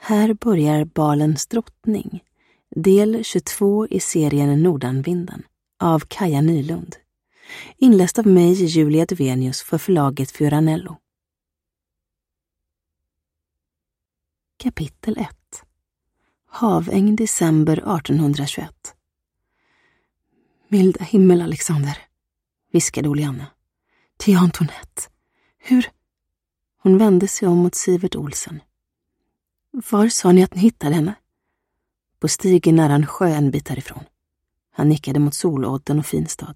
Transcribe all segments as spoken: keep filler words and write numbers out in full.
Här börjar Balens drottning, del tjugotvå i serien Nordanvinden, av Kaja Nylund. Inläst av mig, Julia Duvenius, för förlaget Fioranello. Kapitel ett. Haväng december artonhundratjugoett. Milda himmel, Alexander, viskade Olianna. Till Antoinette. Hur? Hon vände sig om mot Sivert Olsen. Var sa ni att ni hittade henne? På stigen nära en sjö en bit härifrån. Han nickade mot Solodden och Finstad.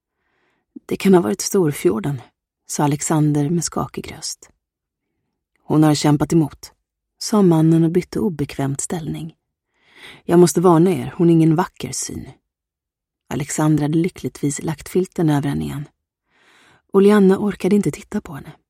Det kan ha varit Storfjorden, sa Alexander med skakig röst. Hon har kämpat emot, sa mannen och bytte obekvämt ställning. Jag måste varna er, hon är ingen vacker syn. Alexander hade lyckligtvis lagt filten över henne igen. Olianna orkade inte titta på henne.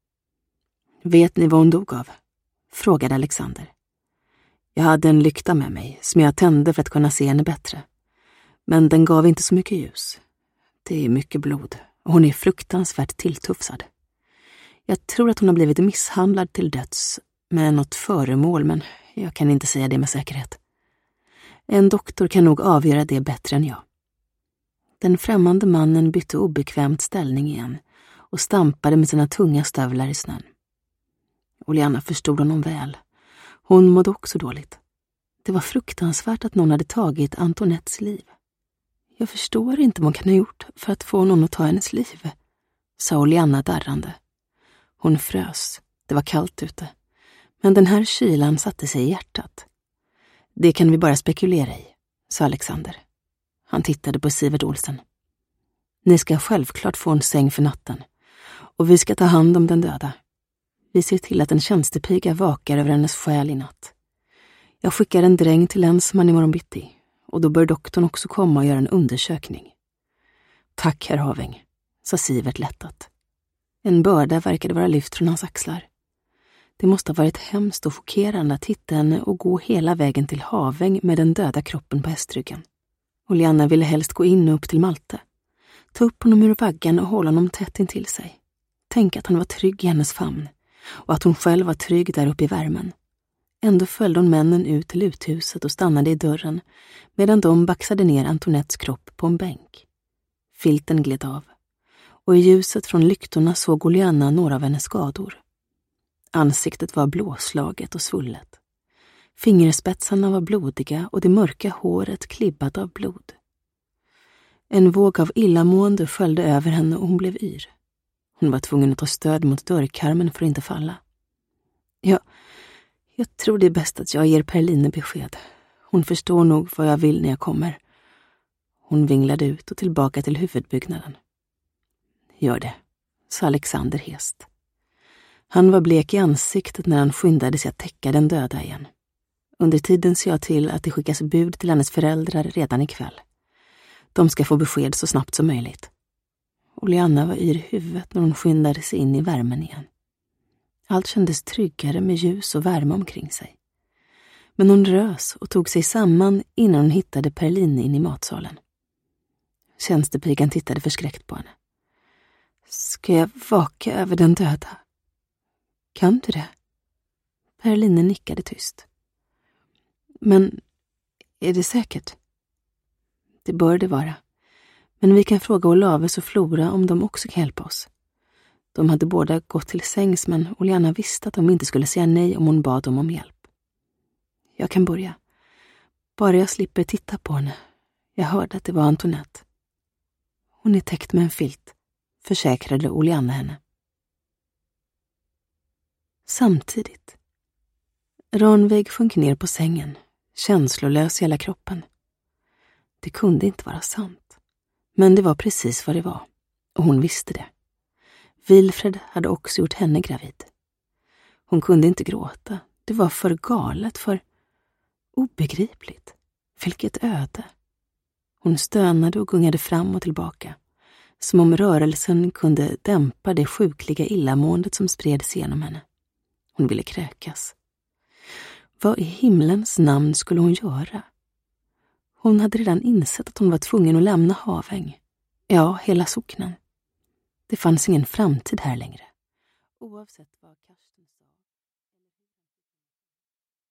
Vet ni vad hon dog av? Frågade Alexander. Jag hade en lykta med mig som jag tände för att kunna se henne bättre. Men den gav inte så mycket ljus. Det är mycket blod och hon är fruktansvärt tilltufsad. Jag tror att hon har blivit misshandlad till döds med något föremål, men jag kan inte säga det med säkerhet. En doktor kan nog avgöra det bättre än jag. Den främmande mannen bytte obekvämt ställning igen och stampade med sina tunga stövlar i snön. Olianna förstod honom väl. Hon mådde också dåligt. Det var fruktansvärt att någon hade tagit Antoinettes liv. Jag förstår inte vad hon kan ha gjort för att få någon att ta hennes liv, sa Olianna darrande. Hon frös. Det var kallt ute. Men den här kylan satte sig i hjärtat. Det kan vi bara spekulera i, sa Alexander. Han tittade på Sivert Olsen. Ni ska självklart få en säng för natten. Och vi ska ta hand om den döda. Vi ser till att en tjänstepiga vakar över hennes själ i natt. Jag skickar en dräng till länsman imorgon bitti. Och då bör doktorn också komma och göra en undersökning. Tack, herr Haväng, sa Sivert lättat. En börda verkade vara lyft från hans axlar. Det måste ha varit hemskt och chockerande att hitta henne och gå hela vägen till Haväng med den döda kroppen på hästryggen. Olianna ville helst gå in och upp till Malte. Ta upp honom ur vaggan och hålla honom tätt intill sig. Tänk att han var trygg i hennes famn och att hon själv var trygg där uppe i värmen. Ändå följde hon männen ut till uthuset och stannade i dörren medan de baxade ner Antoinettes kropp på en bänk. Filten gled av och i ljuset från lyktorna såg Olianna några av hennes skador. Ansiktet var blåslaget och svullet. Fingerspetsarna var blodiga och det mörka håret klibbat av blod. En våg av illamående sköljde över henne och hon blev yr. Hon var tvungen att ta stöd mot dörrkarmen för att inte falla. Ja, jag tror det är bäst att jag ger Perline besked. Hon förstår nog vad jag vill när jag kommer. Hon vinglade ut och tillbaka till huvudbyggnaden. Gör det, sa Alexander hest. Han var blek i ansiktet när han skyndade sig att täcka den döda igen. Under tiden ser jag till att det skickas bud till hennes föräldrar redan ikväll. De ska få besked så snabbt som möjligt. Olianna var yr i huvudet när hon skyndade sig in i värmen igen. Allt kändes tryggare med ljus och värme omkring sig. Men hon rös och tog sig samman innan hon hittade Perline in i matsalen. Tjänstepigan tittade förskräckt på henne. Ska jag vaka över den döda? Kan du det? Perline nickade tyst. Men är det säkert? Det bör det vara. Men vi kan fråga Olaves och Flora om de också kan hjälpa oss. De hade båda gått till sängs, men Olianna visste att de inte skulle säga nej om hon bad dem om hjälp. Jag kan börja. Bara jag slipper titta på henne. Jag hörde att det var Antoinette. Hon är täckt med en filt, försäkrade Olianna henne. Samtidigt. Ranveig sjönk ner på sängen, känslolös i hela kroppen. Det kunde inte vara sant. Men det var precis vad det var. Och hon visste det. Wilfred hade också gjort henne gravid. Hon kunde inte gråta. Det var för galet, för obegripligt. Vilket öde. Hon stönade och gungade fram och tillbaka. Som om rörelsen kunde dämpa det sjukliga illamåendet som spreds genom henne. Hon ville kräkas. Vad i himlens namn skulle hon göra? Hon hade redan insett att hon var tvungen att lämna Haväng. Ja, hela socknen. Det fanns ingen framtid här längre. Oavsett vad